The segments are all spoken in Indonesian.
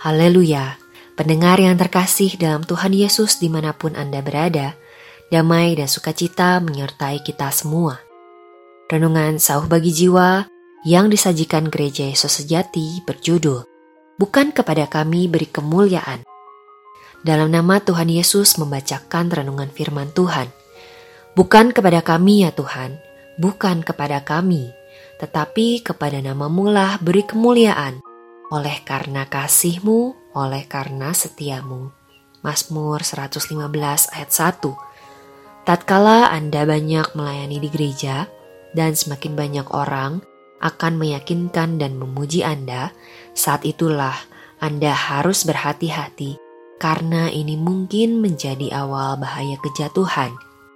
Haleluya, pendengar yang terkasih dalam Tuhan Yesus dimanapun Anda berada, damai dan sukacita menyertai kita semua. Renungan Sauh Bagi Jiwa yang disajikan Gereja Yesus Sejati berjudul, Bukan kepada kami beri kemuliaan. Dalam nama Tuhan Yesus membacakan renungan firman Tuhan. Bukan kepada kami ya Tuhan, bukan kepada kami, tetapi kepada nama-Mu lah beri kemuliaan, oleh karena kasih-Mu, oleh karena setia-Mu. Mazmur 115 ayat 1. Tatkala Anda banyak melayani di gereja, dan semakin banyak orang akan meyakinkan dan memuji Anda, saat itulah Anda harus berhati-hati, karena ini mungkin menjadi awal bahaya kejatuhan.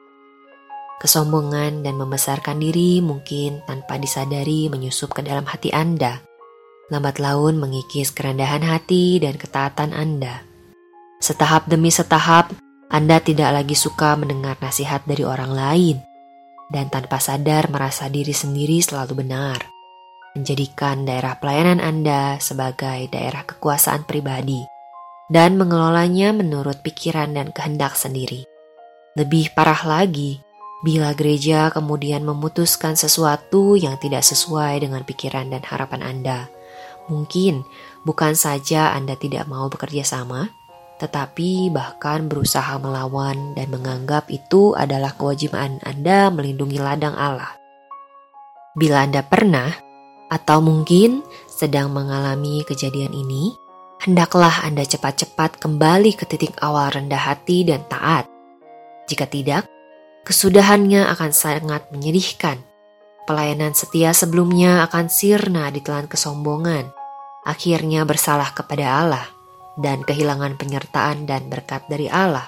Kesombongan dan membesarkan diri mungkin tanpa disadari menyusup ke dalam hati Anda. Lambat laun mengikis kerendahan hati dan ketaatan Anda. Setahap demi setahap, Anda tidak lagi suka mendengar nasihat dari orang lain, dan tanpa sadar merasa diri sendiri selalu benar, menjadikan daerah pelayanan Anda sebagai daerah kekuasaan pribadi, dan mengelolanya menurut pikiran dan kehendak sendiri. Lebih parah lagi, bila gereja kemudian memutuskan sesuatu yang tidak sesuai dengan pikiran dan harapan Anda. Mungkin bukan saja Anda tidak mau bekerja sama, tetapi bahkan berusaha melawan dan menganggap itu adalah kewajiban Anda melindungi ladang Allah. Bila Anda pernah atau mungkin sedang mengalami kejadian ini, hendaklah Anda cepat-cepat kembali ke titik awal rendah hati dan taat. Jika tidak, kesudahannya akan sangat menyedihkan. Pelayanan setia sebelumnya akan sirna ditelan kesombongan, akhirnya bersalah kepada Allah, dan kehilangan penyertaan dan berkat dari Allah.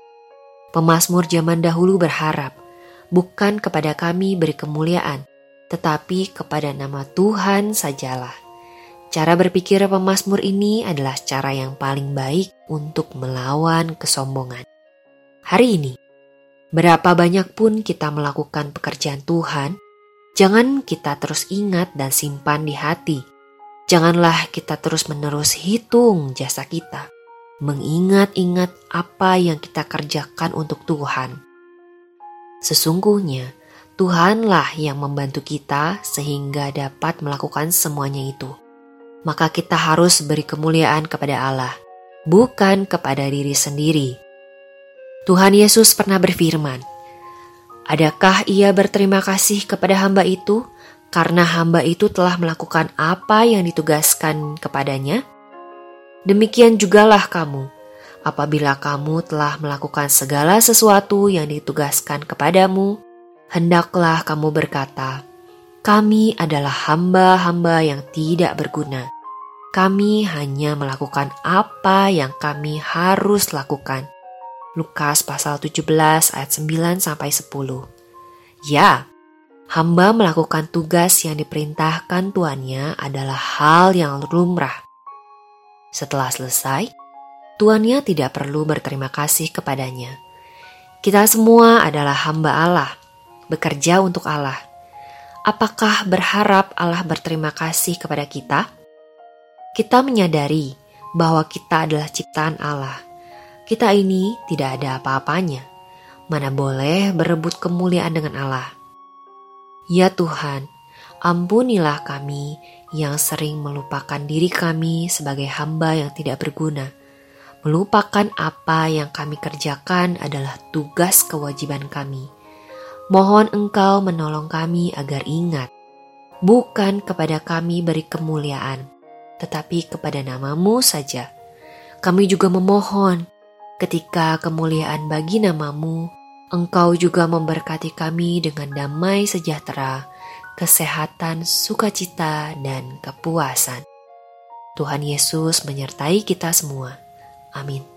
Pemazmur zaman dahulu berharap, bukan kepada kami beri kemuliaan, tetapi kepada nama Tuhan sajalah. Cara berpikir pemazmur ini adalah cara yang paling baik untuk melawan kesombongan. Hari ini, berapa banyak pun kita melakukan pekerjaan Tuhan, jangan kita terus ingat dan simpan di hati. Janganlah kita terus-menerus hitung jasa kita, mengingat-ingat apa yang kita kerjakan untuk Tuhan. Sesungguhnya, Tuhanlah yang membantu kita sehingga dapat melakukan semuanya itu. Maka kita harus beri kemuliaan kepada Allah, bukan kepada diri sendiri. Tuhan Yesus pernah berfirman, adakah ia berterima kasih kepada hamba itu karena hamba itu telah melakukan apa yang ditugaskan kepadanya? Demikian jugalah kamu, apabila kamu telah melakukan segala sesuatu yang ditugaskan kepadamu, hendaklah kamu berkata, kami adalah hamba-hamba yang tidak berguna. Kami hanya melakukan apa yang kami harus lakukan. Lukas pasal 17 ayat 9-10. Ya, hamba melakukan tugas yang diperintahkan tuannya adalah hal yang lumrah. Setelah selesai, tuannya tidak perlu berterima kasih kepadanya. Kita semua adalah hamba Allah, bekerja untuk Allah. Apakah berharap Allah berterima kasih kepada kita? Kita menyadari bahwa kita adalah ciptaan Allah. Kita ini tidak ada apa-apanya, mana boleh berebut kemuliaan dengan Allah. Ya Tuhan, ampunilah kami yang sering melupakan diri kami sebagai hamba yang tidak berguna. Melupakan apa yang kami kerjakan adalah tugas kewajiban kami. Mohon Engkau menolong kami agar ingat, bukan kepada kami beri kemuliaan, tetapi kepada nama-Mu saja. Kami juga memohon, ketika kemuliaan bagi nama-Mu, Engkau juga memberkati kami dengan damai sejahtera, kesehatan, sukacita, dan kepuasan. Tuhan Yesus menyertai kita semua. Amin.